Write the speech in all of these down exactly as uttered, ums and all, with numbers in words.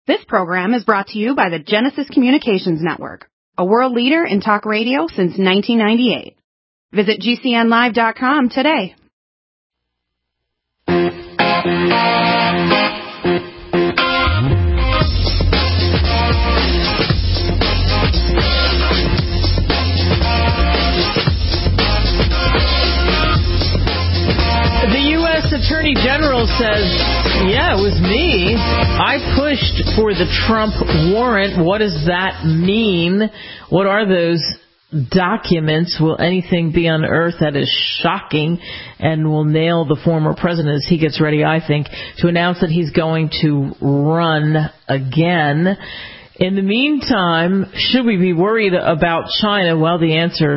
This program is brought to you by the Genesis Communications Network, a world leader in talk radio since nineteen ninety-eight. Visit G C N live dot com today. The U S Attorney General says, yeah, it was me. I pushed for the Trump warrant. What does that mean? What are those documents? Will anything be unearthed that is shocking and will nail the former president as he gets ready, I think, to announce that he's going to run again? In the meantime, should we be worried about China? Well, the answer,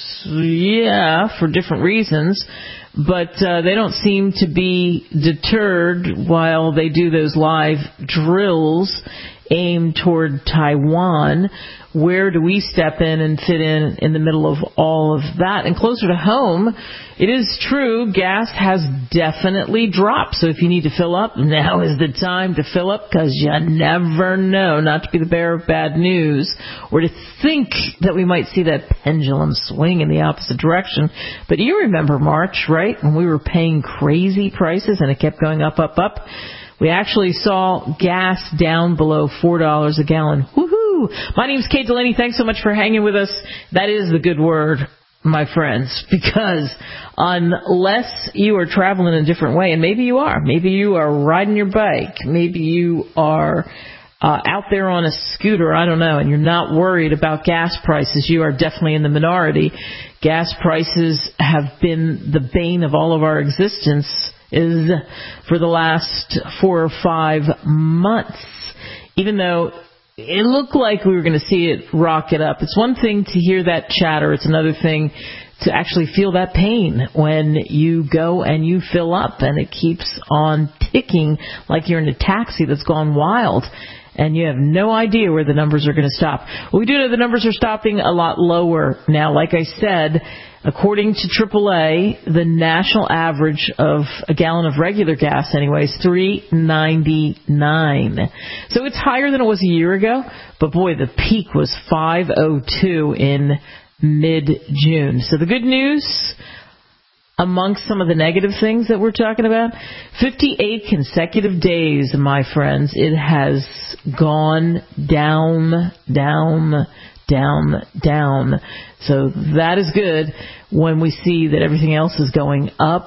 yeah, for different reasons. But uh, they don't seem to be deterred while they do those live drills aimed toward Taiwan. Where do we step in and fit in in the middle of all of that? And closer to home, it is true, gas has definitely dropped. So if you need to fill up, now is the time to fill up, because you never know, not to be the bearer of bad news, or to think that we might see that pendulum swing in the opposite direction. But you remember March, right, when we were paying crazy prices and it kept going up, up, up? We actually saw gas down below four dollars a gallon. Woohoo! My name's Kate Delaney. Thanks so much for hanging with us. That is the good word, my friends, because unless you are traveling a different way, and maybe you are, maybe you are riding your bike, maybe you are uh, out there on a scooter, I don't know, and you're not worried about gas prices, you are definitely in the minority. Gas prices have been the bane of all of our existence is for the last four or five months, even though it looked like we were going to see it rocket up. It's one thing to hear that chatter. It's another thing to actually feel that pain when you go and you fill up and it keeps on ticking like you're in a taxi that's gone wild and you have no idea where the numbers are going to stop. Well, we do know the numbers are stopping a lot lower now. Like I said, according to triple A, the national average of a gallon of regular gas anyway is three ninety-nine. So it's higher than it was a year ago, but boy, the peak was five oh two in mid-June. So the good news, amongst some of the negative things that we're talking about, fifty-eight consecutive days, my friends, it has gone down, down, down, down. So that is good when we see that everything else is going up,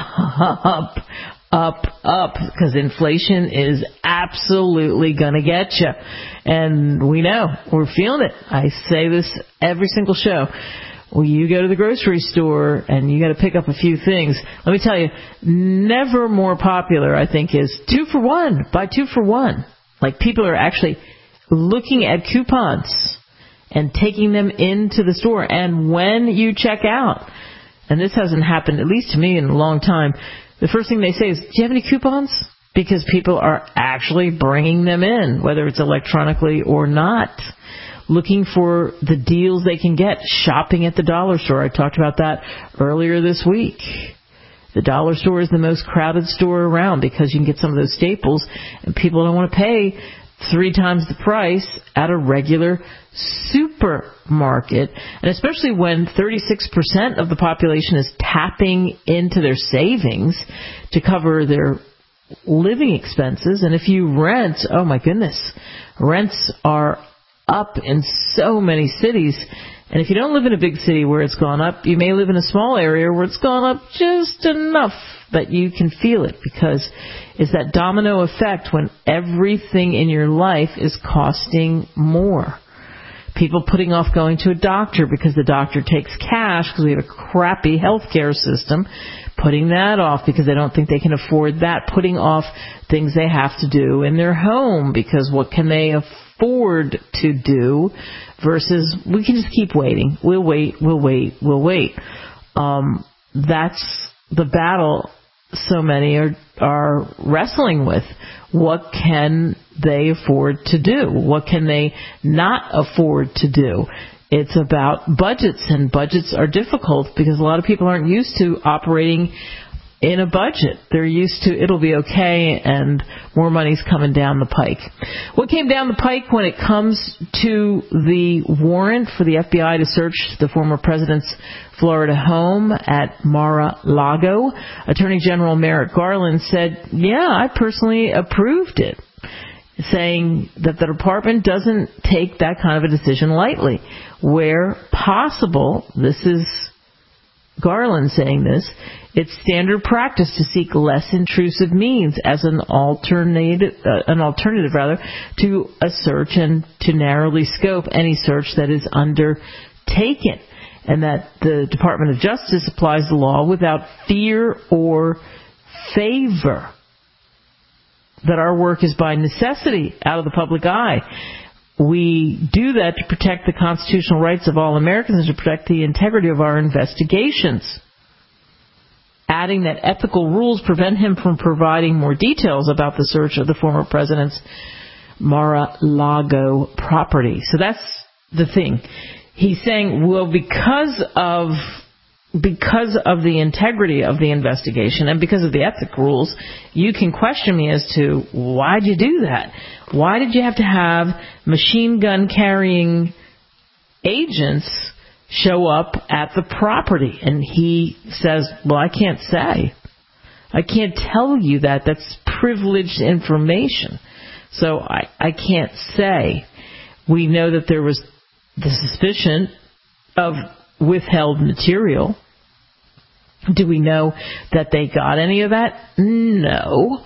up, up, up, because inflation is absolutely going to get you. And we know, we're feeling it. I say this every single show. Well, you go to the grocery store and you got to pick up a few things. Let me tell you, never more popular, I think, is two for one. Buy two for one. Like, people are actually looking at coupons and taking them into the store. And when you check out, and this hasn't happened, at least to me, in a long time, the first thing they say is, do you have any coupons? Because people are actually bringing them in, whether it's electronically or not, looking for the deals they can get, shopping at the dollar store. I talked about that earlier this week. The dollar store is the most crowded store around because you can get some of those staples, and people don't want to pay three times the price at a regular supermarket. And especially when thirty-six percent of the population is tapping into their savings to cover their living expenses. And if you rent, oh my goodness, rents are up in so many cities. And if you don't live in a big city where it's gone up, you may live in a small area where it's gone up just enough that you can feel it, because it's that domino effect when everything in your life is costing more. People putting off going to a doctor because the doctor takes cash because we have a crappy healthcare system, putting that off because they don't think they can afford that, putting off things they have to do in their home because what can they afford to do, versus we can just keep waiting. We'll wait, we'll wait, we'll wait. Um, that's the battle so many are, are wrestling with. What can they afford to do? What can they not afford to do? It's about budgets, and budgets are difficult because a lot of people aren't used to operating in a budget. They're used to it'll be okay and more money's coming down the pike. What came down the pike when it comes to the warrant for the F B I to search the former president's Florida home at Mar-a-Lago? Attorney General Merrick Garland said, yeah, I personally approved it, saying that the department doesn't take that kind of a decision lightly. Where possible, this is Garland saying this, it's standard practice to seek less intrusive means as an alternative, uh, an alternative rather, to a search and to narrowly scope any search that is undertaken, and that the Department of Justice applies the law without fear or favor. That our work is by necessity out of the public eye. We do that to protect the constitutional rights of all Americans and to protect the integrity of our investigations. Adding that ethical rules prevent him from providing more details about the search of the former president's Mar-a-Lago property. So that's the thing. He's saying, well, because of because of the integrity of the investigation and because of the ethic rules, you can question me as to why'd you do that? Why did you have to have machine gun carrying agents show up at the property? And he says, well, I can't say. I can't tell you that. That's privileged information. So I, I can't say. We know that there was the suspicion of withheld material. Do we know that they got any of that? No.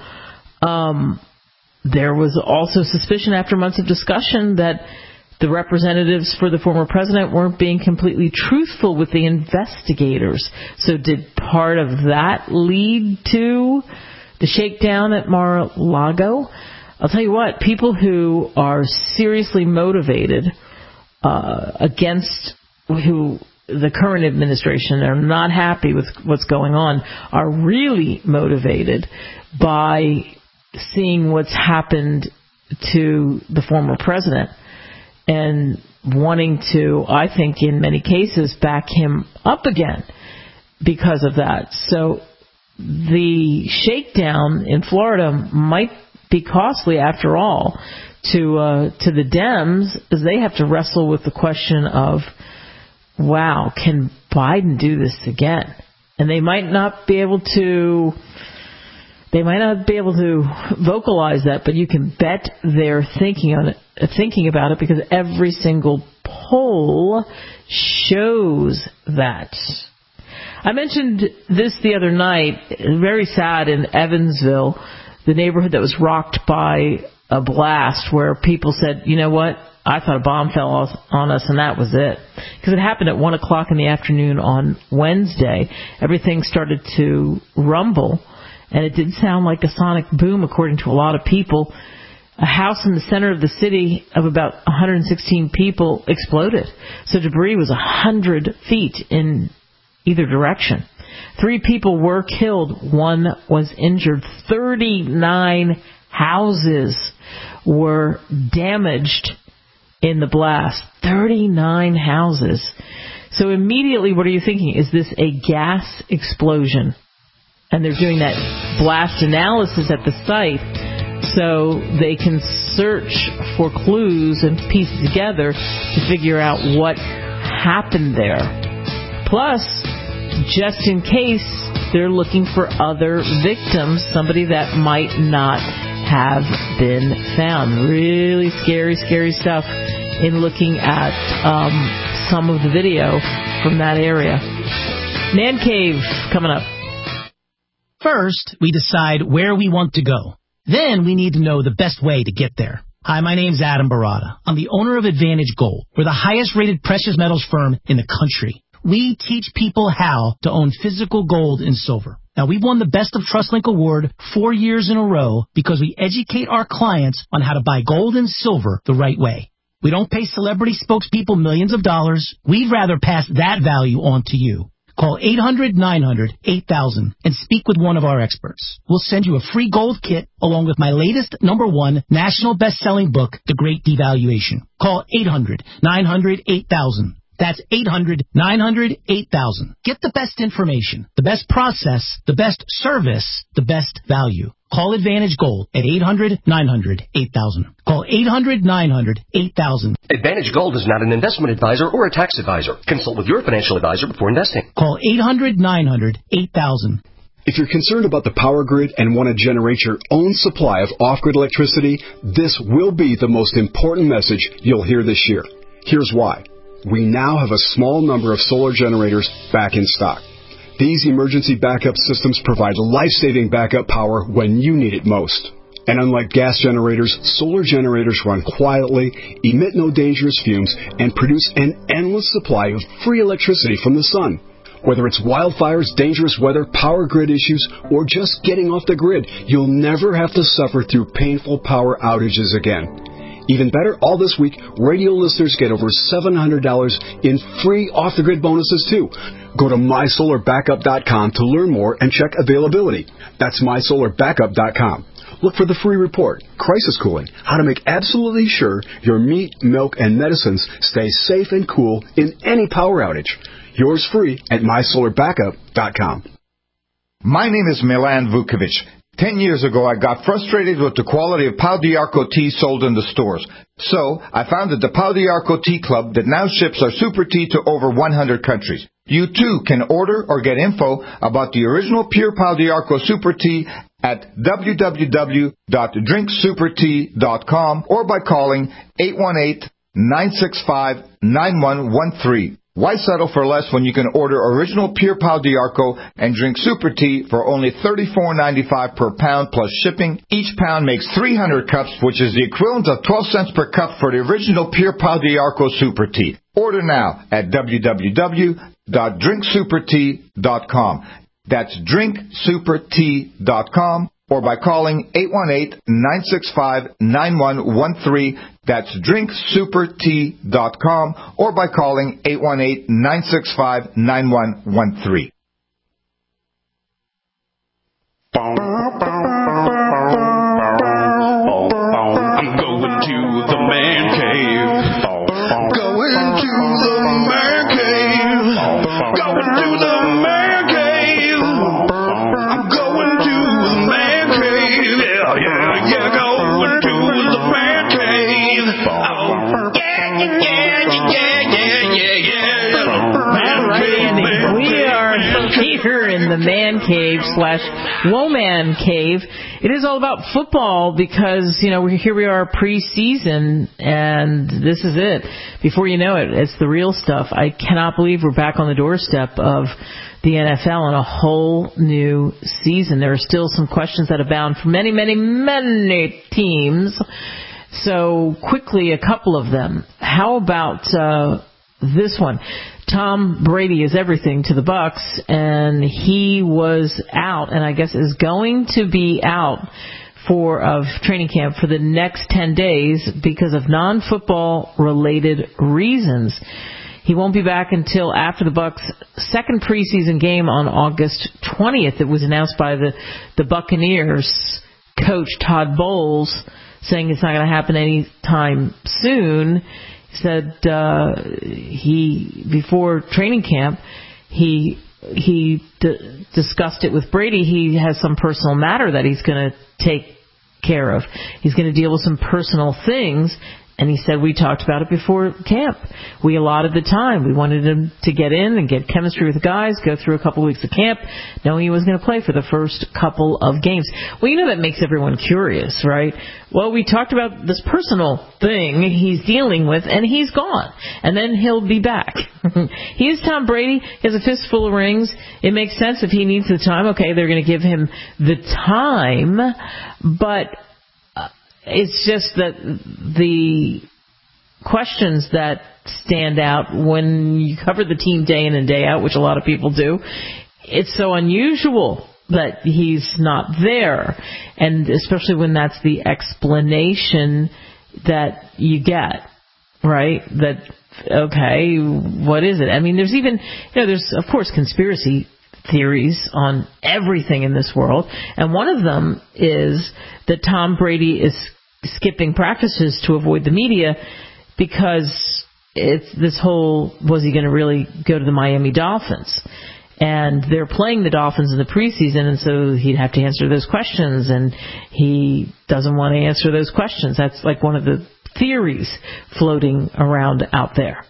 Um, there was also suspicion after months of discussion that the representatives for the former president weren't being completely truthful with the investigators. So did part of that lead to the shakedown at Mar-a-Lago? I'll tell you what, people who are seriously motivated uh, against who the current administration are not happy with what's going on are really motivated by seeing what's happened to the former president and wanting to, I think in many cases, back him up again because of that. So the shakedown in Florida might be costly after all to uh, to the Dems, as they have to wrestle with the question of, wow, can Biden do this again? And they might not be able to, they might not be able to vocalize that, but you can bet they're thinking on it, thinking about it, because every single poll shows that. I mentioned this the other night, very sad, in Evansville, the neighborhood that was rocked by a blast where people said, you know what, I thought a bomb fell on us and that was it. Because it happened at one o'clock in the afternoon on Wednesday. Everything started to rumble, and it did sound like a sonic boom according to a lot of people. A house in the center of the city of about one hundred sixteen people exploded. So debris was one hundred feet in either direction. Three people were killed. One was injured. thirty-nine houses were damaged in the blast. thirty-nine houses. So immediately, what are you thinking? Is this a gas explosion? And they're doing that blast analysis at the site so they can search for clues and piece together to figure out what happened there. Plus, just in case, they're looking for other victims, somebody that might not have been found. Really scary, scary stuff in looking at um, some of the video from that area. Man Cave coming up. First, we decide where we want to go. Then we need to know the best way to get there. Hi, my name's Adam Barada. I'm the owner of Advantage Gold. We're the highest rated precious metals firm in the country. We teach people how to own physical gold and silver. Now, we've won the Best of TrustLink Award four years in a row because we educate our clients on how to buy gold and silver the right way. We don't pay celebrity spokespeople millions of dollars. We'd rather pass that value on to you. Call eight hundred, nine hundred, eight thousand and speak with one of our experts. We'll send you a free gold kit along with my latest number one national best-selling book, The Great Devaluation. Call eight hundred, nine hundred, eight thousand. That's eight hundred nine hundred eight thousand. Get the best information, the best process, the best service, the best value. Call Advantage Gold at eight hundred nine hundred eight thousand. Call eight hundred nine hundred eight thousand. Advantage Gold is not an investment advisor or a tax advisor. Consult with your financial advisor before investing. Call eight hundred nine hundred eight thousand. If you're concerned about the power grid and want to generate your own supply of off-grid electricity, this will be the most important message you'll hear this year. Here's why. We now have a small number of solar generators back in stock. These emergency backup systems provide life-saving backup power when you need it most. And unlike gas generators, solar generators run quietly, emit no dangerous fumes, and produce an endless supply of free electricity from the sun. Whether it's wildfires, dangerous weather, power grid issues, or just getting off the grid, you'll never have to suffer through painful power outages again. Even better, all this week, radio listeners get over seven hundred dollars in free off-the-grid bonuses, too. Go to my solar backup dot com to learn more and check availability. That's my solar backup dot com. Look for the free report, Crisis Cooling, how to make absolutely sure your meat, milk, and medicines stay safe and cool in any power outage. Yours free at my solar backup dot com. My name is Milan Vukovic. Ten years ago, I got frustrated with the quality of Pau d'Arco tea sold in the stores. So, I founded the Pau d'Arco Tea Club that now ships our super tea to over one hundred countries. You too can order or get info about the original pure Pau d'Arco super tea at w w w dot drink super tea dot com or by calling eight one eight, nine six five, nine one one three. Why settle for less when you can order original pure Pau d'Arco and drink super tea for only thirty-four ninety-five per pound plus shipping? Each pound makes three hundred cups, which is the equivalent of twelve cents per cup for the original pure Pau d'Arco super tea. Order now at w w w dot drink super tea dot com. That's drink super tea dot com or by calling eight one eight, nine six five, nine one one three. That's drink super tea dot com or by calling eight one eight, nine six five, nine one one three. I'm going to the man cave. Going to the man cave. Going to the man cave. I'm going to the man cave. Yeah, yeah, yeah. Going to the man cave. Oh, yeah, yeah, yeah, yeah, yeah, yeah. All right, Andy. We are here in the man cave slash woman cave. It is all about football because, you know, here we are preseason, and this is it. Before you know it, it's the real stuff. I cannot believe we're back on the doorstep of the N F L and a whole new season. There are still some questions that abound for many, many, many teams. So quickly, a couple of them. How about uh, this one? Tom Brady is everything to the Bucs, and he was out, and I guess is going to be out for of training camp for the next ten days because of non-football related reasons. He won't be back until after the Bucs' second preseason game on August twentieth. It was announced by the, the Buccaneers coach Todd Bowles, saying it's not going to happen anytime soon. He said uh, he before training camp he he d- discussed it with Brady. He has some personal matter that he's going to take care of. He's going to deal with some personal things. And he said, we talked about it before camp. We allotted the time. We wanted him to get in and get chemistry with the guys, go through a couple of weeks of camp, knowing he was going to play for the first couple of games. Well, you know that makes everyone curious, right? Well, we talked about this personal thing he's dealing with, and he's gone. And then he'll be back. He is Tom Brady. He has a fistful of rings. It makes sense if he needs the time. Okay, they're going to give him the time, but it's just that the questions that stand out when you cover the team day in and day out, which a lot of people do, it's so unusual that he's not there. And especially when that's the explanation that you get, right? That, okay, what is it? I mean, there's even, you know, there's, of course, conspiracy theories on everything in this world, and one of them is that Tom Brady is skipping practices to avoid the media because it's this whole, was he going to really go to the Miami Dolphins? And they're playing the Dolphins in the preseason, and so he'd have to answer those questions, and he doesn't want to answer those questions. That's like one of the theories floating around out there.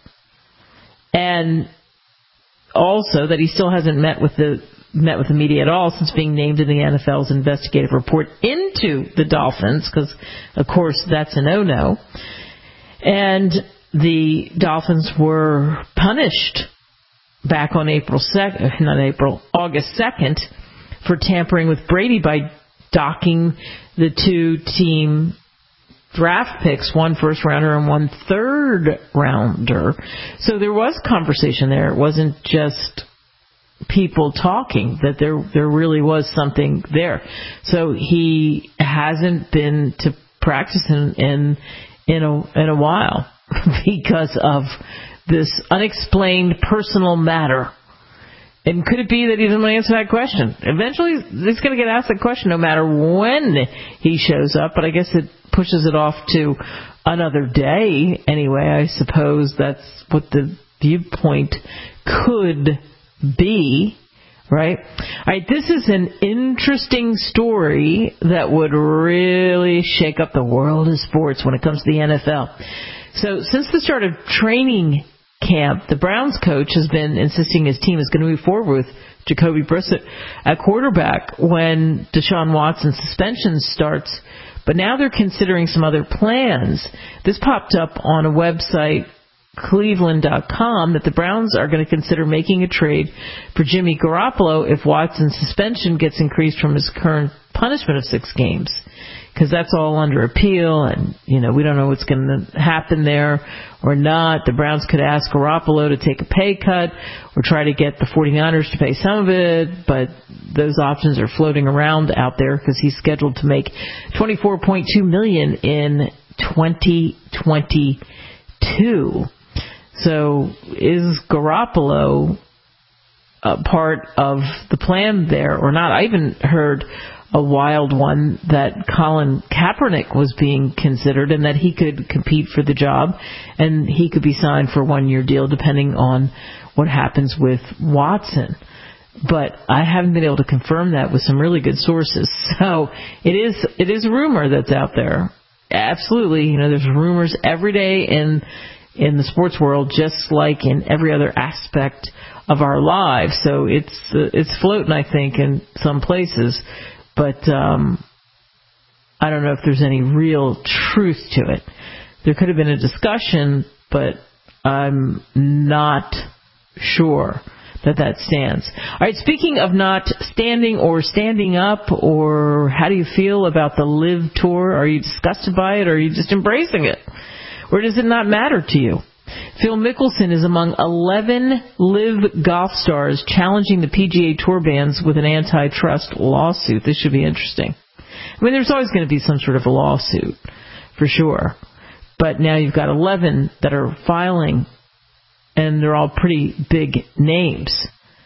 And also that he still hasn't met with the met with the media at all since being named in the N F L's investigative report into the Dolphins, because, of course, that's a no-no. And the Dolphins were punished back on April second, not April, August second, for tampering with Brady by docking the two team draft picks, one first rounder and one third rounder. So there was conversation there. It wasn't just people talking, that there there really was something there. So he hasn't been to practice in in in a, in a while because of this unexplained personal matter. And could it be that he doesn't want to answer that question? Eventually, he's going to get asked that question no matter when he shows up, but I guess it pushes it off to another day anyway. I suppose that's what the viewpoint could be, right? All right, this is an interesting story that would really shake up the world of sports when it comes to the N F L. So since the start of training camp, the Browns coach has been insisting his team is going to move forward with Jacoby Brissett at quarterback when Deshaun Watson's suspension starts. But now they're considering some other plans. This popped up on a website, Cleveland dot com, that the Browns are going to consider making a trade for Jimmy Garoppolo if Watson's suspension gets increased from his current punishment of six games. Because that's all under appeal, and, you know, we don't know what's going to happen there or not. The Browns could ask Garoppolo to take a pay cut or try to get the 49ers to pay some of it, but those options are floating around out there because he's scheduled to make twenty-four point two million dollars in twenty twenty-two. So is Garoppolo a part of the plan there or not? I even heard a wild one that Colin Kaepernick was being considered and that he could compete for the job and he could be signed for a one-year deal depending on what happens with Watson. But I haven't been able to confirm that with some really good sources. So it is it is a rumor that's out there. Absolutely. You know, there's rumors every day in in the sports world, just like in every other aspect of our lives. So it's uh, it's floating, I think, in some places. But um, I don't know if there's any real truth to it. There could have been a discussion, but I'm not sure that that stands. All right, speaking of not standing or standing up, or how do you feel about the LIV Tour? Are you disgusted by it, or are you just embracing it? Or does it not matter to you? Phil Mickelson is among eleven LIV golf stars challenging the P G A Tour bans with an antitrust lawsuit. This should be interesting. I mean, there's always going to be some sort of a lawsuit, for sure. But now you've got eleven that are filing, and they're all pretty big names.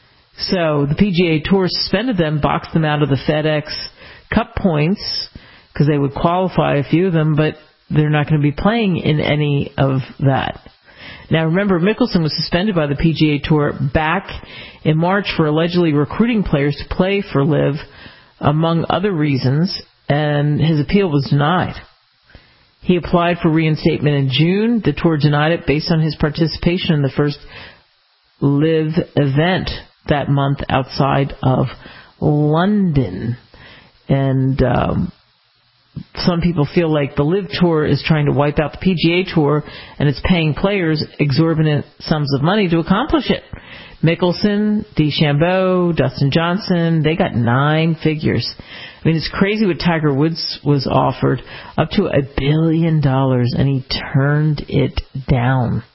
So the P G A Tour suspended them, boxed them out of the FedEx Cup points, because they would qualify a few of them, but they're not going to be playing in any of that. Now, remember, Mickelson was suspended by the P G A Tour back in March for allegedly recruiting players to play for LIV, among other reasons, and his appeal was denied. He applied for reinstatement in June. The Tour denied it based on his participation in the first LIV event that month outside of London. And um, some people feel like the LIV Tour is trying to wipe out the P G A Tour, and it's paying players exorbitant sums of money to accomplish it. Mickelson, DeChambeau, Dustin Johnson, they got nine figures. I mean, it's crazy what Tiger Woods was offered, up to a billion dollars, and he turned it down.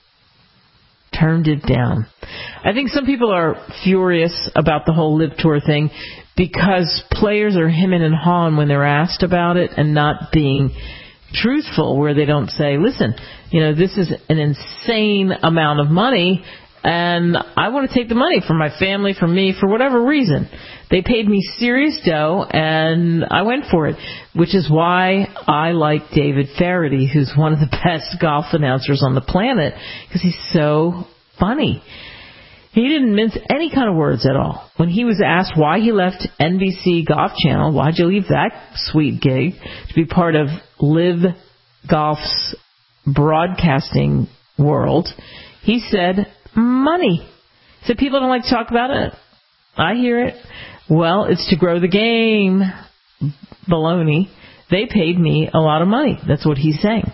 Turned it down. I think some people are furious about the whole LIV Tour thing because players are hemming and hawing when they're asked about it and not being truthful, where they don't say, listen, you know, this is an insane amount of money, and I want to take the money for my family, for me, for whatever reason. They paid me serious dough, and I went for it, which is why I like David Feherty, who's one of the best golf announcers on the planet, because he's so funny. He didn't mince any kind of words at all. When he was asked why he left N B C Golf Channel, why'd you leave that sweet gig to be part of Live Golf's broadcasting world, he said, money. He said, people don't like to talk about it. I hear it. Well, it's to grow the game. Baloney. They paid me a lot of money. That's what he's saying.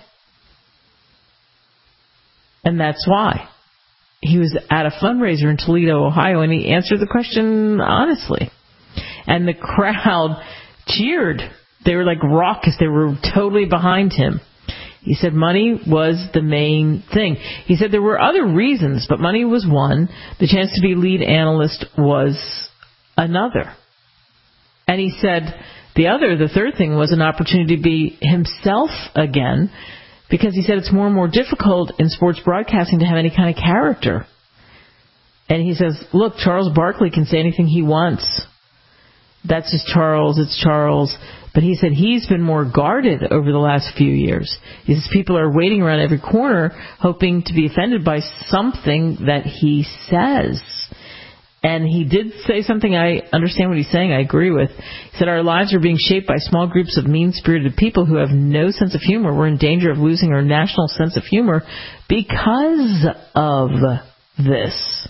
And that's why. He was at a fundraiser in Toledo, Ohio, and he answered the question honestly. And the crowd cheered. They were like raucous. They were totally behind him. He said money was the main thing. He said there were other reasons, but money was one. The chance to be lead analyst was another. And he said the other, the third thing, was an opportunity to be himself again, because he said it's more and more difficult in sports broadcasting to have any kind of character. And he says, look, Charles Barkley can say anything he wants. That's just Charles, it's Charles. But he said he's been more guarded over the last few years. He says people are waiting around every corner hoping to be offended by something that he says. And he did say something I understand what he's saying, I agree with. He said our lives are being shaped by small groups of mean-spirited people who have no sense of humor. We're in danger of losing our national sense of humor because of this.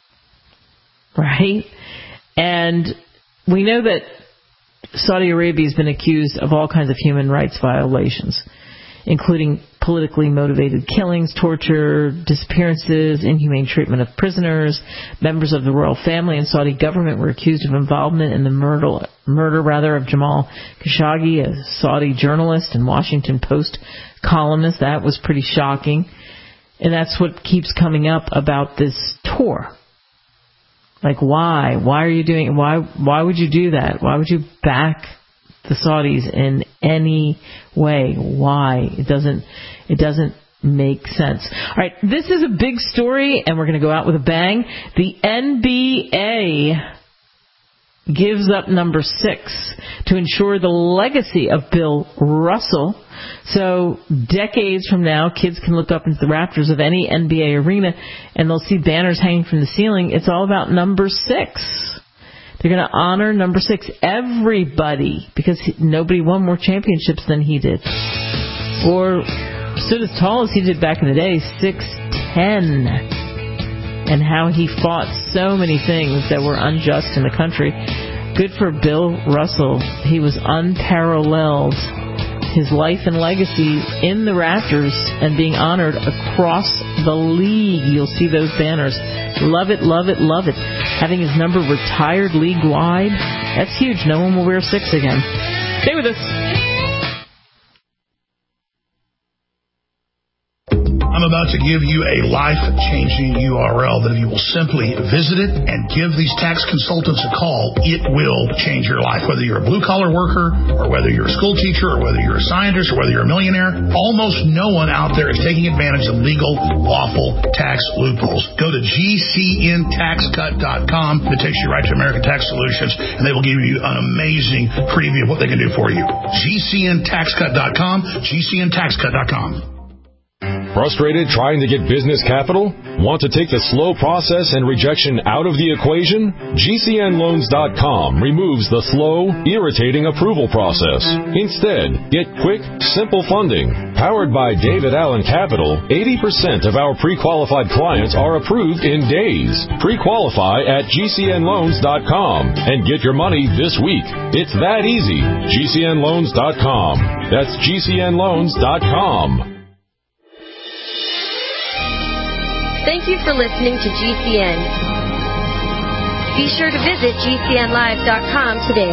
Right? And we know that Saudi Arabia has been accused of all kinds of human rights violations, including politically motivated killings, torture, disappearances, inhumane treatment of prisoners. Members of the royal family and Saudi government were accused of involvement in the murder, murder rather, of Jamal Khashoggi, a Saudi journalist and Washington Post columnist. That was pretty shocking. And that's what keeps coming up about this tour. Like, why? Why are you doing it? Why, why would you do that? Why would you back the Saudis in any way? Why? It doesn't, it doesn't make sense. All right, this is a big story, and we're going to go out with a bang. The N B A gives up number six to ensure the legacy of Bill Russell. So decades from now, kids can look up into the rafters of any N B A arena, and they'll see banners hanging from the ceiling. It's all about number six. They're going to honor number six, everybody, because he, nobody won more championships than he did, or stood as tall as he did back in the day, six ten, and how he fought so many things that were unjust in the country. Good for Bill Russell. He was unparalleled. His life and legacy in the rafters and being honored across the league. You'll see those banners. Love it, love it, love it. Having his number retired league-wide, that's huge. No one will wear six again. Stay with us. I'm about to give you a life-changing U R L that if you will simply visit it and give these tax consultants a call, it will change your life. Whether you're a blue-collar worker, or whether you're a school teacher, or whether you're a scientist, or whether you're a millionaire, almost no one out there is taking advantage of legal, lawful tax loopholes. Go to G C N tax cut dot com. It takes you right to American Tax Solutions, and they will give you an amazing preview of what they can do for you. G C N tax cut dot com, G C N tax cut dot com. Frustrated trying to get business capital? Want to take the slow process and rejection out of the equation? G C N loans dot com removes the slow, irritating approval process. Instead, get quick, simple funding. Powered by David Allen Capital, eighty percent of our pre-qualified clients are approved in days. Pre-qualify at G C N loans dot com and get your money this week. It's that easy. G C N loans dot com. That's G C N loans dot com. Thank you for listening to G C N. Be sure to visit G C N live dot com today.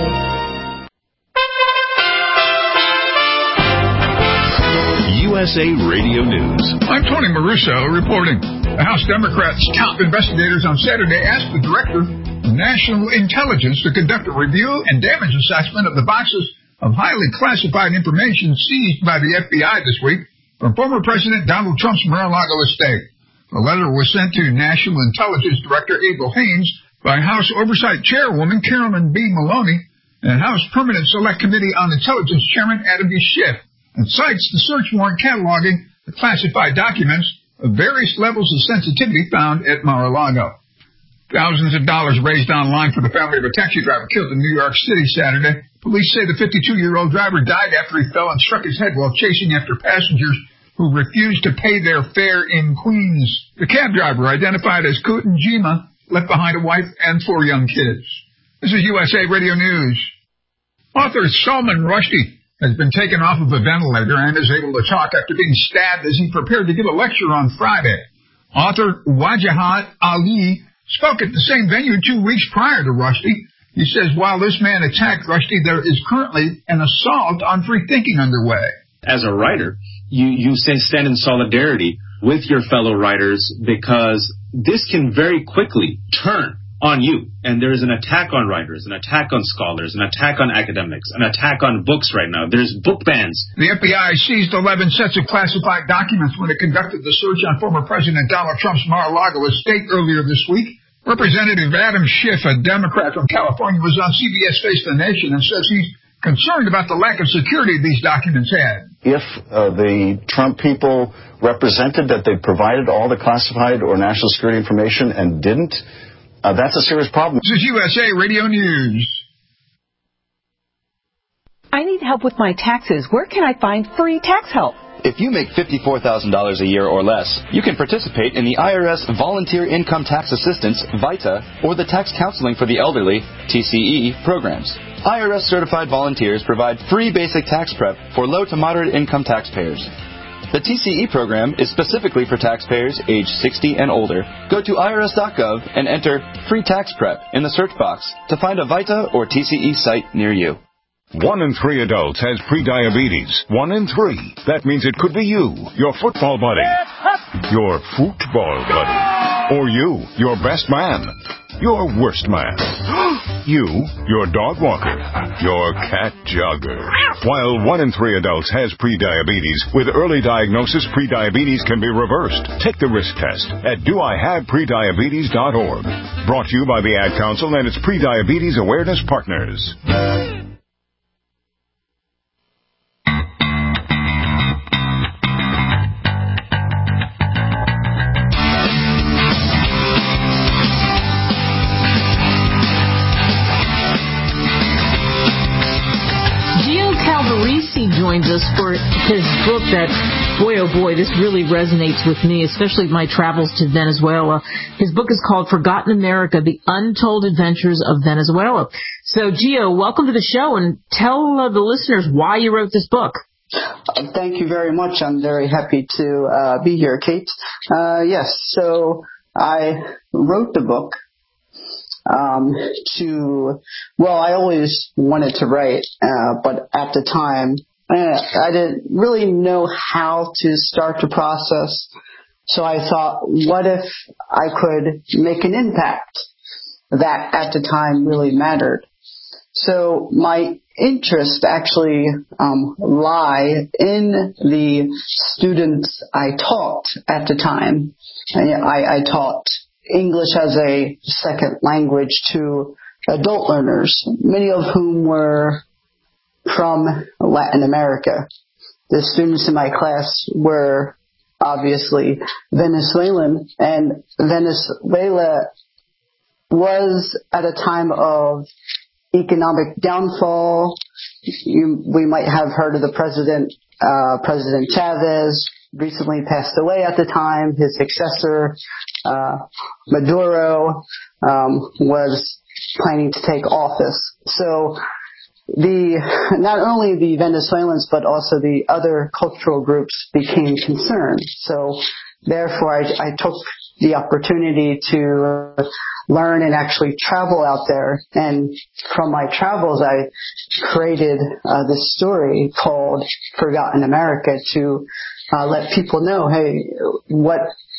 U S A Radio News. I'm Tony Maruso reporting. The House Democrats' top investigators on Saturday asked the Director of National Intelligence to conduct a review and damage assessment of the boxes of highly classified information seized by the F B I this week from former President Donald Trump's Mar-a-Lago estate. The letter was sent to National Intelligence Director Abel Haynes by House Oversight Chairwoman Carolyn B. Maloney and House Permanent Select Committee on Intelligence Chairman Adam B. Schiff, and cites the search warrant cataloging the classified documents of various levels of sensitivity found at Mar-a-Lago. Thousands of dollars raised online for the family of a taxi driver killed in New York City Saturday. Police say the fifty-two-year-old driver died after he fell and struck his head while chasing after passengers who refused to pay their fare in Queens. The cab driver, identified as Kutin Jima, left behind a wife and four young kids. This is U S A Radio News. Author Salman Rushdie has been taken off of a ventilator and is able to talk after being stabbed as he prepared to give a lecture on Friday. Author Wajahat Ali spoke at the same venue two weeks prior to Rushdie. He says while this man attacked Rushdie, there is currently an assault on free thinking underway. As a writer, you, you stand in solidarity with your fellow writers because this can very quickly turn on you. And there is an attack on writers, an attack on scholars, an attack on academics, an attack on books right now. There's book bans. The F B I seized eleven sets of classified documents when it conducted the search on former President Donald Trump's Mar-a-Lago estate earlier this week. Representative Adam Schiff, a Democrat from California, was on C B S Face the Nation and says he's concerned about the lack of security these documents had. If uh, the Trump people represented that they provided all the classified or national security information and didn't, uh, that's a serious problem. This is U S A Radio News. I need help with my taxes. Where can I find free tax help? If you make fifty-four thousand dollars a year or less, you can participate in the I R S Volunteer Income Tax Assistance, VITA, or the Tax Counseling for the Elderly, T C E, programs. I R S-certified volunteers provide free basic tax prep for low to moderate income taxpayers. The T C E program is specifically for taxpayers age sixty and older. Go to I R S dot gov and enter Free Tax Prep in the search box to find a VITA or T C E site near you. One in three adults has prediabetes. One in three. That means it could be you, your football buddy, your football buddy, or you, your best man, your worst man, you, your dog walker, your cat jogger. While one in three adults has prediabetes, with early diagnosis, prediabetes can be reversed. Take the risk test at do I have prediabetes dot org. Brought to you by the Ad Council and its Prediabetes Awareness Partners. Joins us for his book that, boy, oh boy, this really resonates with me, especially my travels to Venezuela. His book is called Forgotten America, The Untold Adventures of Venezuela. So, Gio, welcome to the show, and tell uh, the listeners why you wrote this book. Uh, thank you very much. I'm very happy to uh, be here, Kate. Uh, yes, so I wrote the book um, to, well, I always wanted to write, uh, but at the time, I didn't really know how to start the process, so I thought, what if I could make an impact that at the time really mattered? So my interests actually um, lie in the students I taught at the time. I, I taught English as a second language to adult learners, many of whom were from Latin America. The students in my class were obviously Venezuelan, and Venezuela was at a time of economic downfall. You, we might have heard of the president, uh, President Chavez, recently passed away at the time. His successor, uh, Maduro, um, was planning to take office. So the not only the Venezuelans but also the other cultural groups became concerned. So therefore I, I took the opportunity to learn and actually travel out there, and from my travels I created uh, this story called Forgotten America to uh, let people know, hey, what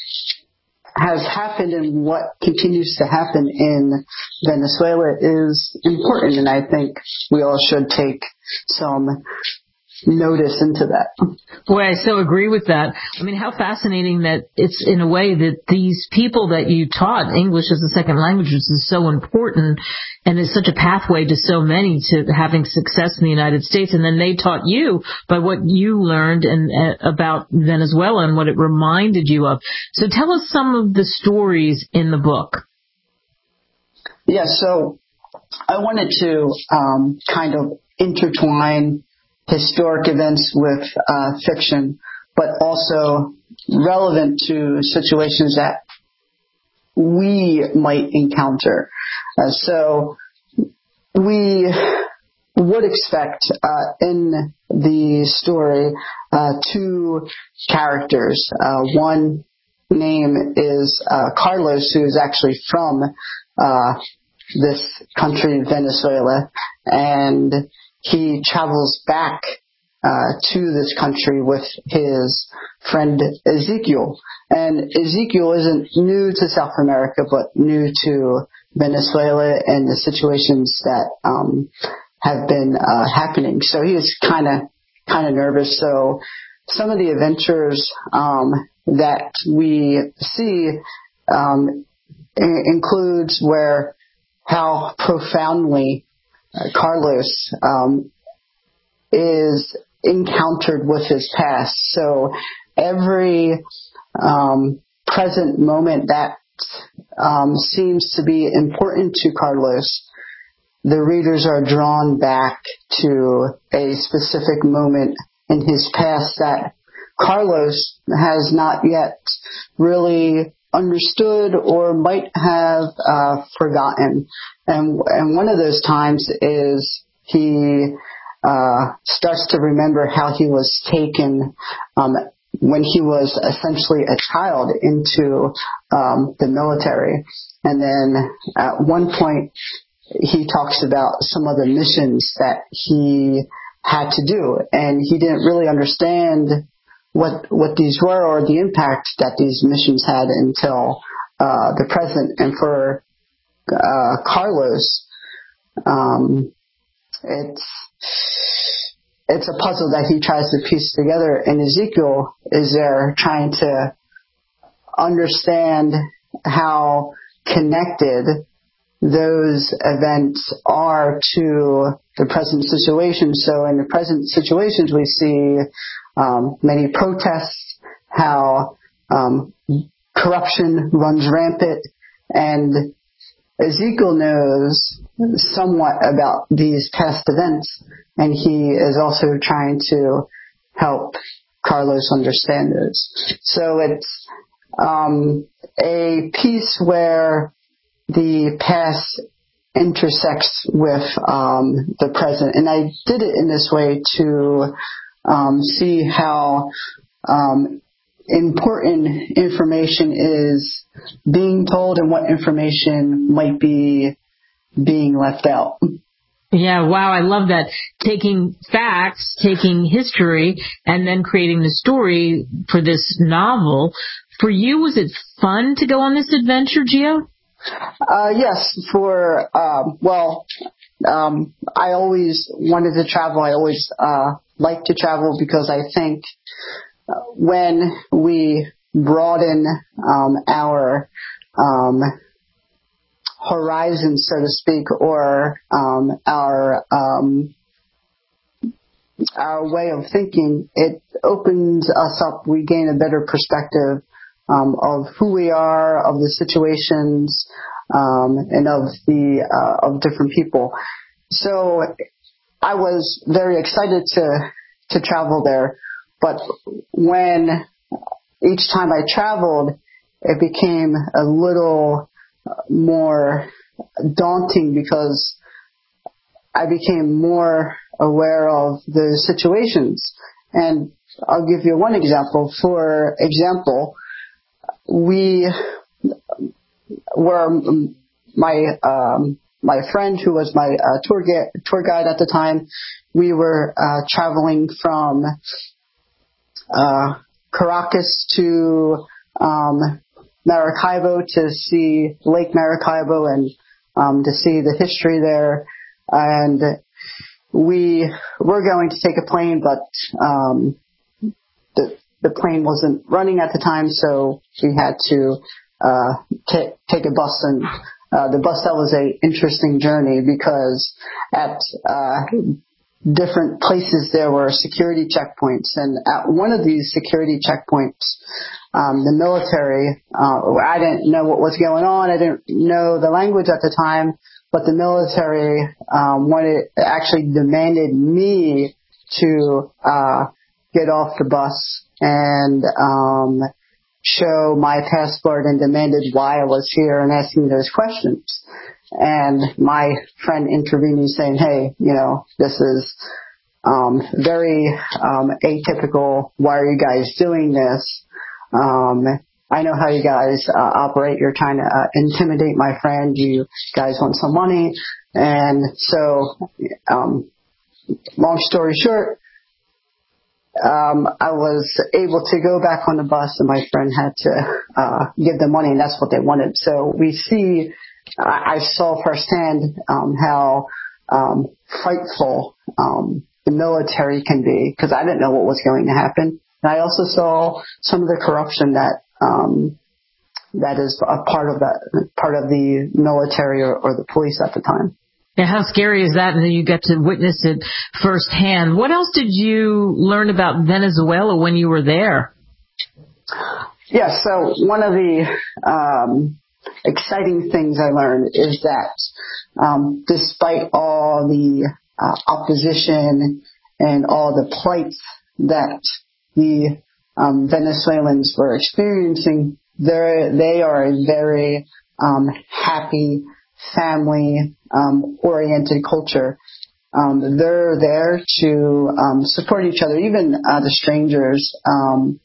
has happened and what continues to happen in Venezuela is important, and I think we all should take some notice into that. Boy, I so agree with that. I mean, how fascinating that it's in a way that these people that you taught English as a second language is so important and is such a pathway to so many to having success in the United States. And then they taught you by what you learned and uh, about Venezuela and what it reminded you of. So tell us some of the stories in the book. Yeah, so I wanted to um, kind of intertwine historic events with uh, fiction, but also relevant to situations that we might encounter. Uh, so we would expect uh, in the story uh, two characters. Uh, one name is uh, Carlos, who is actually from uh, this country, Venezuela, and he travels back uh, to this country with his friend Ezekiel. And Ezekiel isn't new to South America, but new to Venezuela and the situations that um, have been uh, happening. So he is kind of kind of nervous. So some of the adventures um, that we see um, I- includes where how profoundly uh, Carlos um, is encountered with his past. So every um, present moment that um, seems to be important to Carlos, the readers are drawn back to a specific moment in his past that Carlos has not yet really understood or might have uh, forgotten. And, and one of those times is he uh, starts to remember how he was taken um, when he was essentially a child into um, the military. And then at one point, he talks about some of the missions that he had to do, and he didn't really understand what what these were or the impact that these missions had until uh, the present. And for uh, Carlos, um, it's it's a puzzle that he tries to piece together, and Ezekiel is there trying to understand how connected those events are to the present situation. So in the present situations, we see um, many protests, how um, corruption runs rampant, and Ezekiel knows somewhat about these past events, and he is also trying to help Carlos understand those. So it's um, a piece where the past intersects with um, the present. And I did it in this way to um, see how um, important information is being told and what information might be being left out. Yeah, wow, I love that. Taking facts, taking history, and then creating the story for this novel. For you, was it fun to go on this adventure, Gio? Uh, yes, for, um, well, um, I always wanted to travel. I always uh, like to travel because I think when we broaden um, our um, horizon, so to speak, or um, our um, our way of thinking, it opens us up. We gain a better perspective Um, of who we are, of the situations, um, and of the uh, of different people. So I was very excited to to travel there, but when each time I traveled, it became a little more daunting because I became more aware of the situations. And I'll give you one example. For example, we were, my um, my friend who was my uh, tour, guide, tour guide at the time, we were uh, traveling from uh, Caracas to um, Maracaibo to see Lake Maracaibo and um, to see the history there. And we were going to take a plane, but um, the the plane wasn't running at the time, so we had to uh, t- take a bus. And uh, the bus, that was a interesting journey because at uh, different places there were security checkpoints, and at one of these security checkpoints, um, the military, uh, I didn't know what was going on. I didn't know the language at the time, but the military um, wanted, actually demanded me to uh, get off the bus and um, show my passport, and demanded why I was here and asking those questions. And my friend intervened, saying, hey, you know, this is um, very um, atypical. Why are you guys doing this? Um, I know how you guys uh, operate. You're trying to uh, intimidate my friend. You guys want some money. And so, um, long story short, um, I was able to go back on the bus, and my friend had to uh, give them money, and that's what they wanted. So we see, I, I saw firsthand um, how um, frightful um, the military can be, because I didn't know what was going to happen. And I also saw some of the corruption that um, that is a part of that part of the military or, or the police at the time. Yeah, how scary is that? And then you get to witness it firsthand. What else did you learn about Venezuela when you were there? Yeah, so one of the um, exciting things I learned is that um, despite all the uh, opposition and all the plight that the um, Venezuelans were experiencing, they are a very um, happy, family um, oriented culture. Um, they're there to um, support each other. Even uh, the strangers um,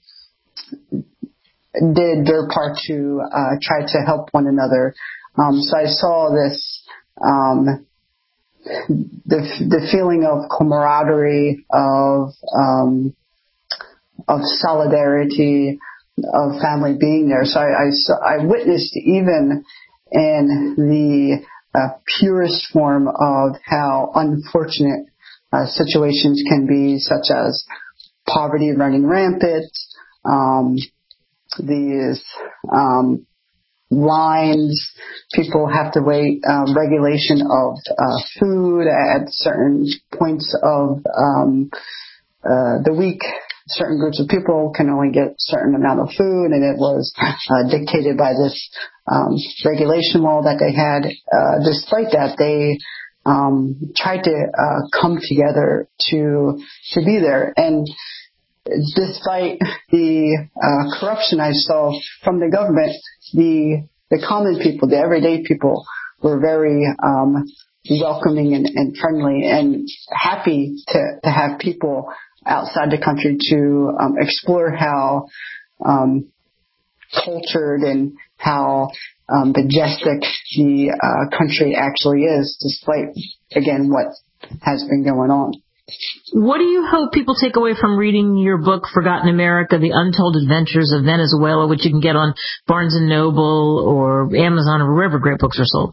did their part to uh, try to help one another. Um, so I saw this, um, the the feeling of camaraderie, of um, of solidarity, of family being there. So I, I, saw, I witnessed even in the uh, purest form of how unfortunate uh, situations can be, such as poverty running rampant, um, these um, lines, people have to wait, um, regulation of uh, food at certain points of um, uh, the week. Certain groups of people can only get a certain amount of food, and it was uh, dictated by this um, regulation law that they had. Uh, despite that, they um, tried to uh, come together to to be there. And despite the uh, corruption I saw from the government, the the common people, the everyday people, were very um, welcoming and, and friendly and happy to, to have people outside the country to um, explore how um, cultured and how um, majestic the uh, country actually is, despite, again, what has been going on. What do you hope people take away from reading your book, Forgotten America, The Untold Adventures of Venezuela, which you can get on Barnes and Noble or Amazon or wherever great books are sold?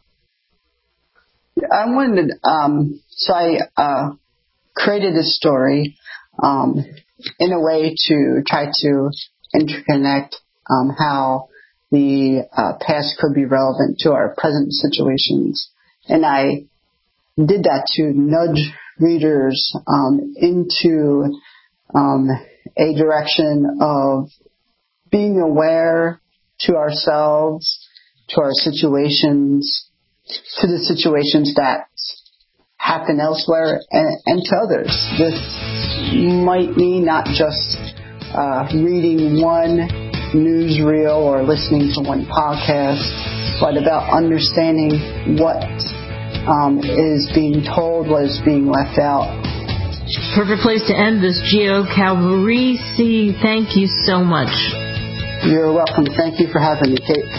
I wanted, um, so I uh, created a story um, in a way to try to interconnect um, how the uh, past could be relevant to our present situations. And I did that to nudge readers um, into um, a direction of being aware to ourselves, to our situations, to the situations that happen elsewhere, and, and to others. This might mean not just uh, reading one newsreel or listening to one podcast, but about understanding what um, is being told, what is being left out. Perfect place to end this. Gio Calvarisi, thank you so much. You're welcome. Thank you for having me, Kate.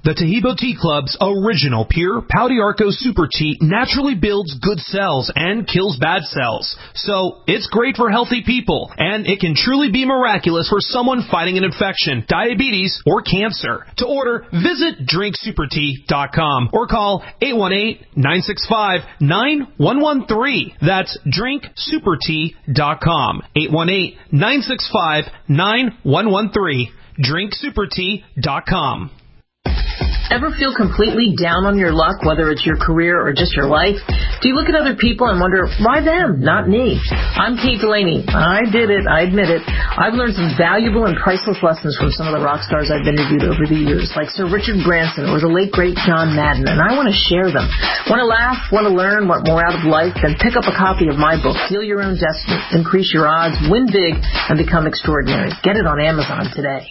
The Tahibo Tea Club's original pure Pau d'Arco Super Tea naturally builds good cells and kills bad cells. So it's great for healthy people, and it can truly be miraculous for someone fighting an infection, diabetes, or cancer. To order, visit drink super tea dot com or call eight one eight, nine six five, nine one one three. That's drink super tea dot com. eight one eight, nine six five, nine one one three. drink super tea dot com. Ever feel completely down on your luck, whether it's your career or just your life? Do you look at other people and wonder, why them, not me? I'm Kate Delaney. I did it. I admit it. I've learned some valuable and priceless lessons from some of the rock stars I've interviewed over the years, like Sir Richard Branson or the late, great John Madden, and I want to share them. Want to laugh? Want to learn? Want more out of life? Then pick up a copy of my book, Deal Your Own Destiny, Increase Your Odds, Win Big, and Become Extraordinary. Get it on Amazon today.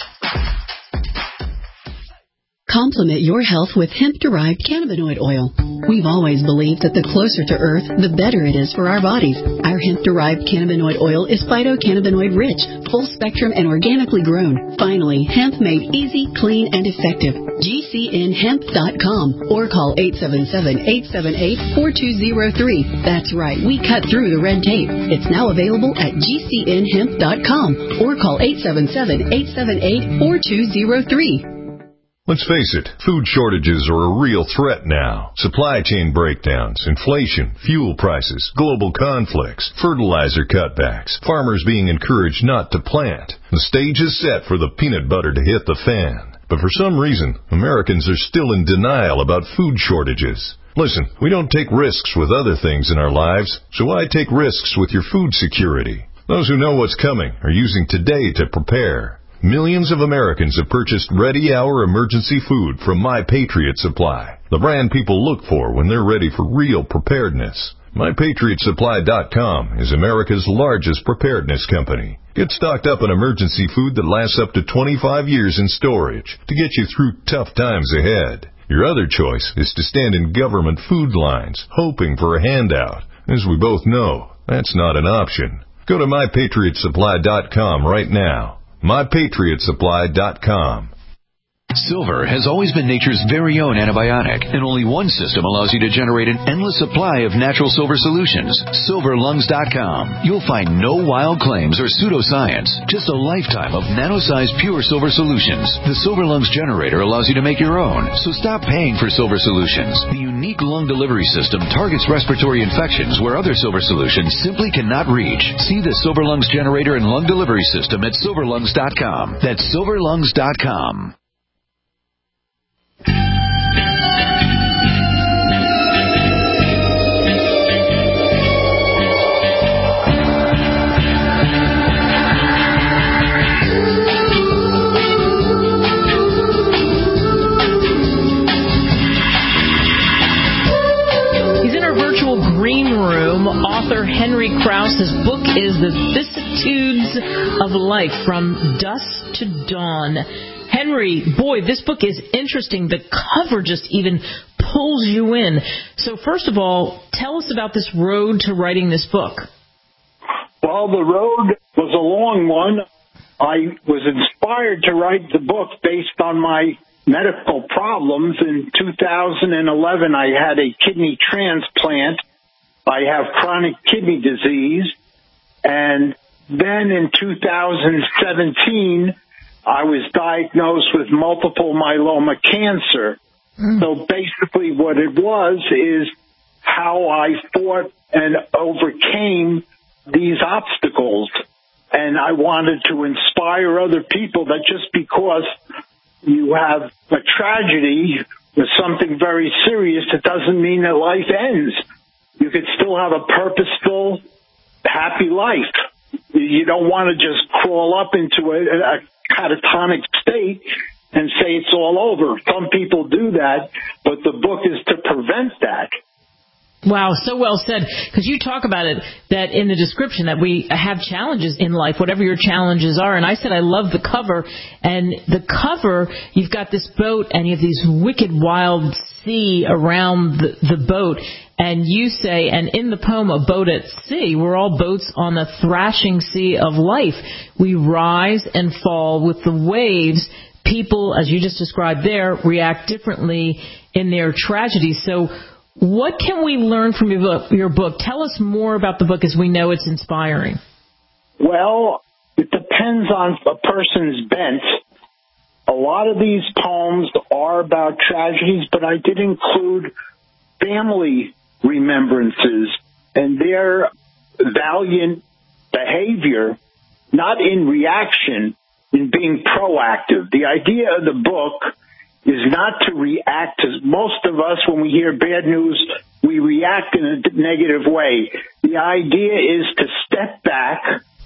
Complement your health with hemp-derived cannabinoid oil. We've always believed that the closer to Earth, the better it is for our bodies. Our hemp-derived cannabinoid oil is phytocannabinoid-rich, full-spectrum, and organically grown. Finally, hemp made easy, clean, and effective. G C N hemp dot com or call eight seven seven, eight seven eight, four two zero three. That's right, we cut through the red tape. It's now available at G C N hemp dot com or call eight seven seven, eight seven eight, four two zero three. Let's face it, food shortages are a real threat now. Supply chain breakdowns, inflation, fuel prices, global conflicts, fertilizer cutbacks, farmers being encouraged not to plant. The stage is set for the peanut butter to hit the fan. But for some reason, Americans are still in denial about food shortages. Listen, we don't take risks with other things in our lives, so why take risks with your food security? Those who know what's coming are using today to prepare. Millions of Americans have purchased ready-hour emergency food from My Patriot Supply, the brand people look for when they're ready for real preparedness. My Patriot Supply dot com is America's largest preparedness company. Get stocked up on emergency food that lasts up to twenty-five years in storage to get you through tough times ahead. Your other choice is to stand in government food lines, hoping for a handout. As we both know, that's not an option. Go to My Patriot Supply dot com right now. My Patriot Supply dot com. Silver has always been nature's very own antibiotic, and only one system allows you to generate an endless supply of natural silver solutions. Silver Lungs dot com. You'll find no wild claims or pseudoscience, just a lifetime of nano-sized pure silver solutions. The Silver Lungs generator allows you to make your own, so stop paying for silver solutions. The unique lung delivery system targets respiratory infections where other silver solutions simply cannot reach. See the Silver Lungs generator and lung delivery system at Silver Lungs dot com. That's Silver Lungs dot com. Green Room. Author Henry Krause's book is The Vicissitudes of Life, From Dusk to Dawn. Henry, boy, this book is interesting. The cover just even pulls you in. So first of all, tell us about this road to writing this book. Well, the road was a long one. I was inspired to write the book based on my medical problems. In two thousand eleven, I had a kidney transplant. I have chronic kidney disease. And then in two thousand seventeen, I was diagnosed with multiple myeloma cancer. Mm. So basically what it was is how I fought and overcame these obstacles. And I wanted to inspire other people that just because you have a tragedy with something very serious, it doesn't mean that life ends. You could still have a purposeful, happy life. You don't want to just crawl up into a, a catatonic state and say it's all over. Some people do that, but the book is to prevent that. Wow, so well said. Because you talk about it, that in the description, that we have challenges in life, whatever your challenges are. And I said I love the cover. And the cover, you've got this boat, and you have these wicked wild sea around the, the boat. And you say, and in the poem, A Boat at Sea, we're all boats on the thrashing sea of life. We rise and fall with the waves, people, as you just described there, react differently in their tragedies. So what can we learn from your book, your book? Tell us more about the book, as we know it's inspiring. Well, it depends on a person's bent. A lot of these poems are about tragedies, but I did include family remembrances and their valiant behavior, not in reaction, in being proactive. The idea of the book is not to react. To most of us, when we hear bad news, we react in a negative way. The idea is to step back,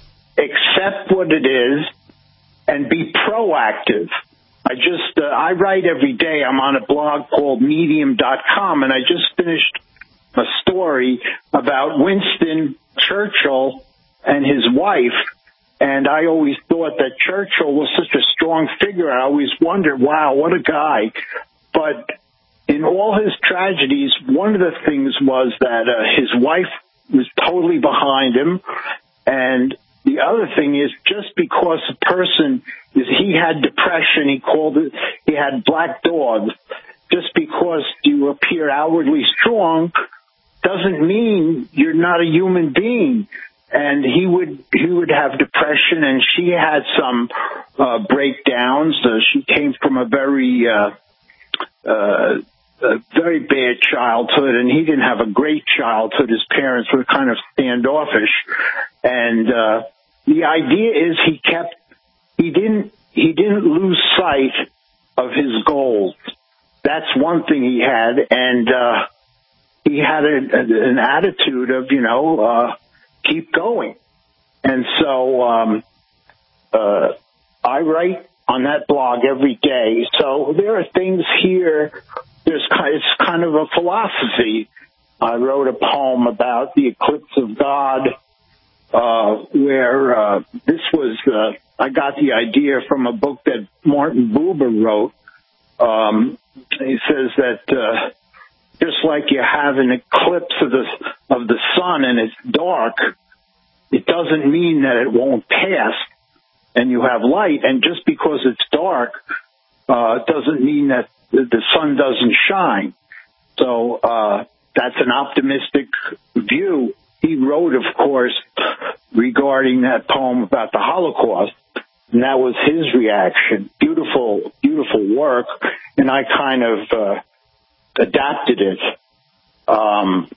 accept what it is, and be proactive. I just, uh, I write every day. I'm on a blog called medium dot com, and I just finished a story about Winston Churchill and his wife. And I always thought that Churchill was such a strong figure. I always wondered, wow, what a guy. But in all his tragedies, one of the things was that uh, his wife was totally behind him. And the other thing is, just because a person is, he had depression, he called it, he had black dogs. Just because you appear outwardly strong doesn't mean you're not a human being. And he would he would have depression, and she had some uh, breakdowns. Uh, she came from a very uh, uh, a very bad childhood, and he didn't have a great childhood. His parents were kind of standoffish, and uh, the idea is he kept he didn't he didn't lose sight of his goals. That's one thing he had, and uh, he had a, a, an attitude of you know. Uh, keep going. And so um, uh, I write on that blog every day. So there are things here. There's it's kind of a philosophy. I wrote a poem about the eclipse of God, uh, where uh, this was, uh, I got the idea from a book that Martin Buber wrote. Um, he says that uh, just like you have an eclipse of the of the sun and it's dark, it doesn't mean that it won't pass and you have light. And just because it's dark uh, doesn't mean that the sun doesn't shine. So uh, that's an optimistic view. He wrote, of course, regarding that poem about the Holocaust, and that was his reaction. Beautiful, beautiful work, and I kind of uh, adapted it. Um,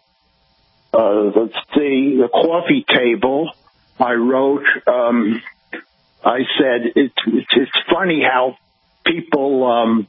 uh, let's see, the coffee table, I wrote, um, I said, it's, it's, it's funny how people um,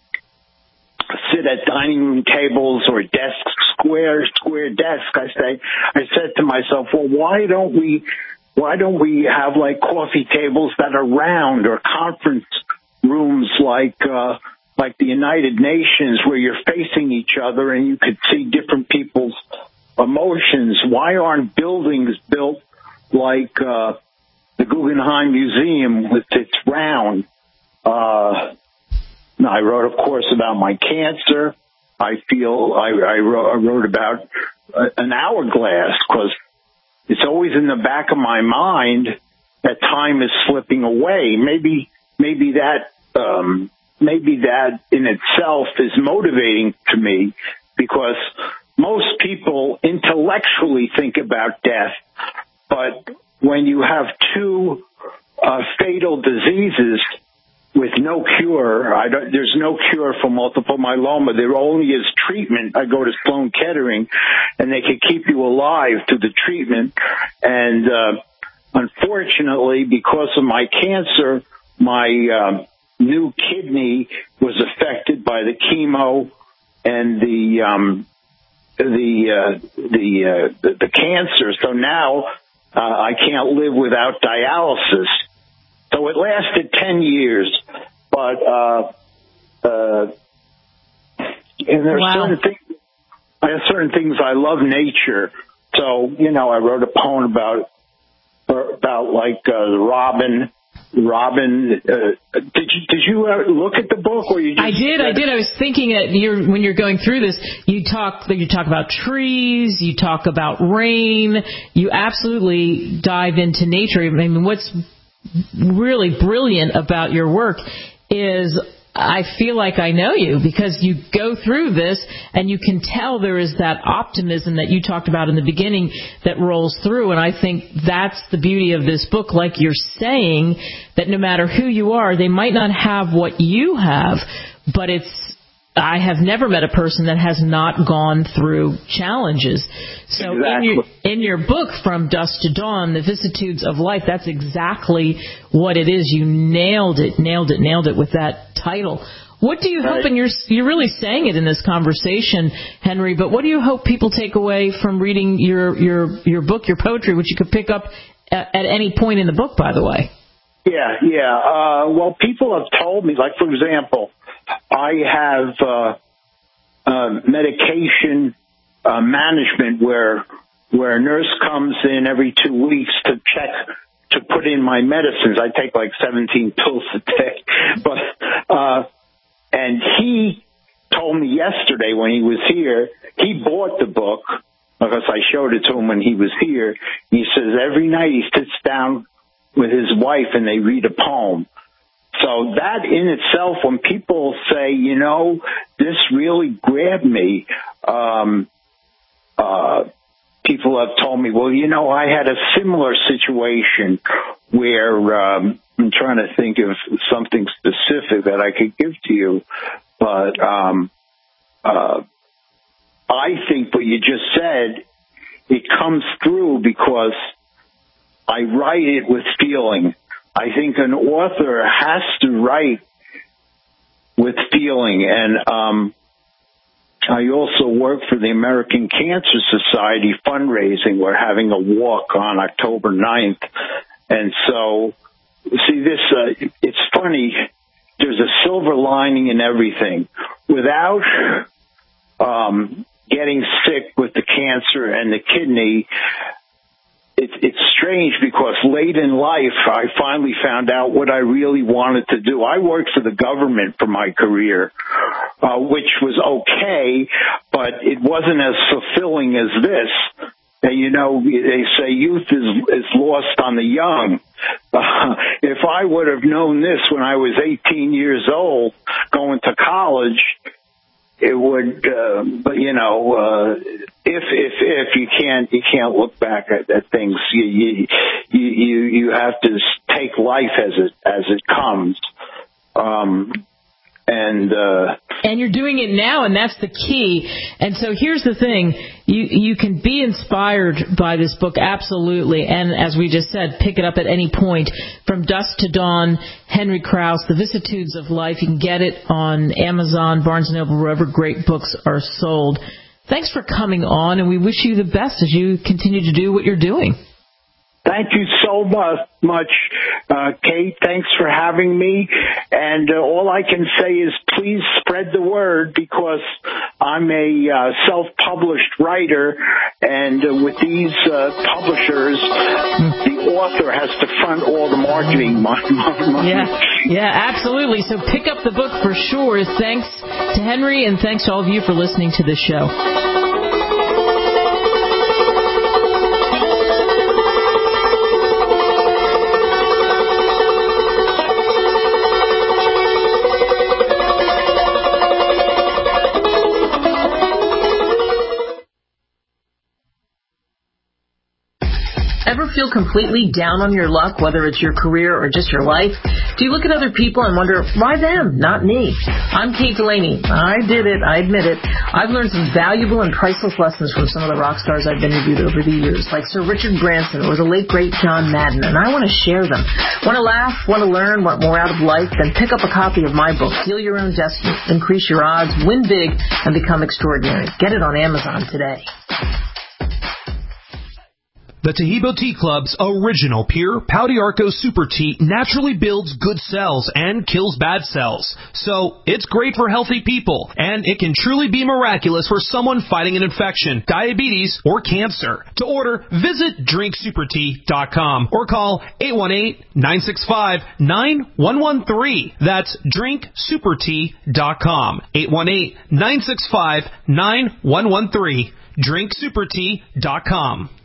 sit at dining room tables or desks, square, square desks. I say, I said to myself, well, why don't we, why don't we have like coffee tables that are round, or conference rooms like, uh, like the United Nations, where you're facing each other and you could see different people's emotions? Why aren't buildings built like uh, the Guggenheim Museum with its round? Uh, I wrote, of course, about my cancer. I feel I, I, wrote, I wrote about an hourglass, because it's always in the back of my mind that time is slipping away. Maybe, maybe that. Um, Maybe that in itself is motivating to me, because most people intellectually think about death, but when you have two uh, fatal diseases with no cure, I don't, there's no cure for multiple myeloma. There only is treatment. I go to Sloan Kettering, and they can keep you alive through the treatment. And uh, unfortunately, because of my cancer, my uh, new kidney was affected by the chemo and the um, the uh, the, uh, the the cancer. So now uh, I can't live without dialysis. So it lasted ten years, but uh, uh, and there are wow. certain things. I have certain things. I love nature, so you know I wrote a poem about about like uh, the robin. Robin, uh, did you did you uh, look at the book, or you? Just I did. I did. I was thinking that you're, when you're going through this, you talk you talk about trees, you talk about rain, you absolutely dive into nature. I mean, what's really brilliant about your work is I feel like I know you, because you go through this and you can tell there is that optimism that you talked about in the beginning that rolls through. And I think that's the beauty of this book, like you're saying, that no matter who you are, they might not have what you have, but it's I have never met a person that has not gone through challenges. So exactly. in your in your book, From Dusk to Dawn, The Vicissitudes of Life, that's exactly what it is. You nailed it, nailed it, nailed it with that title. What do you right. hope, and you're, you're really saying it in this conversation, Henry, but what do you hope people take away from reading your, your, your book, your poetry, which you could pick up at, at any point in the book, by the way? Yeah, yeah. Uh, well, people have told me, like, for example, I have uh, uh, medication uh, management where where a nurse comes in every two weeks to check, to put in my medicines. I take like seventeen pills a day. But, uh, and he told me yesterday when he was here, he bought the book because I showed it to him when he was here. He says every night he sits down with his wife and they read a poem. So that in itself, when people say, you know, this really grabbed me, um, uh, people have told me, well, you know, I had a similar situation where um, I'm trying to think of something specific that I could give to you. But um, uh, I think what you just said, it comes through because I write it with feeling. I think an author has to write with feeling. And um, I also work for the American Cancer Society fundraising. We're having a walk on October ninth. And so, see, this, uh, it's funny. There's a silver lining in everything. Without um, getting sick with the cancer and the kidney, It's, it's strange because late in life, I finally found out what I really wanted to do. I worked for the government for my career, uh, which was okay, but it wasn't as fulfilling as this. And, you know, they say youth is, is lost on the young. Uh, if I would have known this when I was eighteen years old, going to college, it would, uh, but you know, uh, if if if you can't you can't look back at, at things. You, you you you have to take life as it as it comes. Um, and uh, and you're doing it now, and that's the key. And so here's the thing: you you can be inspired by this book, absolutely. And as we just said, pick it up at any point. From Dusk to Dawn, Henry Krauss, The Vicissitudes of Life. You can get it on Amazon, Barnes and Noble, wherever great books are sold. Thanks for coming on, and we wish you the best as you continue to do what you're doing. Thank you so much, uh, Kate. Thanks for having me. And uh, all I can say is please spread the word, because I'm a uh, self-published writer, and uh, with these uh, publishers, the author has to front all the marketing money. Yeah, yeah, absolutely. So pick up the book for sure. Thanks to Henry, and thanks to all of you for listening to this show. Ever feel completely down on your luck, whether it's your career or just your life? Do you look at other people and wonder, why them, not me? I'm Kate Delaney. I did it. I admit it. I've learned some valuable and priceless lessons from some of the rock stars I've interviewed over the years, like Sir Richard Branson or the late, great John Madden, and I want to share them. Want to laugh? Want to learn? Want more out of life? Then pick up a copy of my book, Heal Your Own Destiny, Increase Your Odds, Win Big, and Become Extraordinary. Get it on Amazon today. The Taheebo Tea Club's original pure Pau d'Arco Super Tea naturally builds good cells and kills bad cells. So, it's great for healthy people, and it can truly be miraculous for someone fighting an infection, diabetes, or cancer. To order, visit drink super tea dot com or call eight one eight, nine six five, nine one one three. That's drink super tea dot com. eight one eight, nine six five, nine one one three. drink super tea dot com.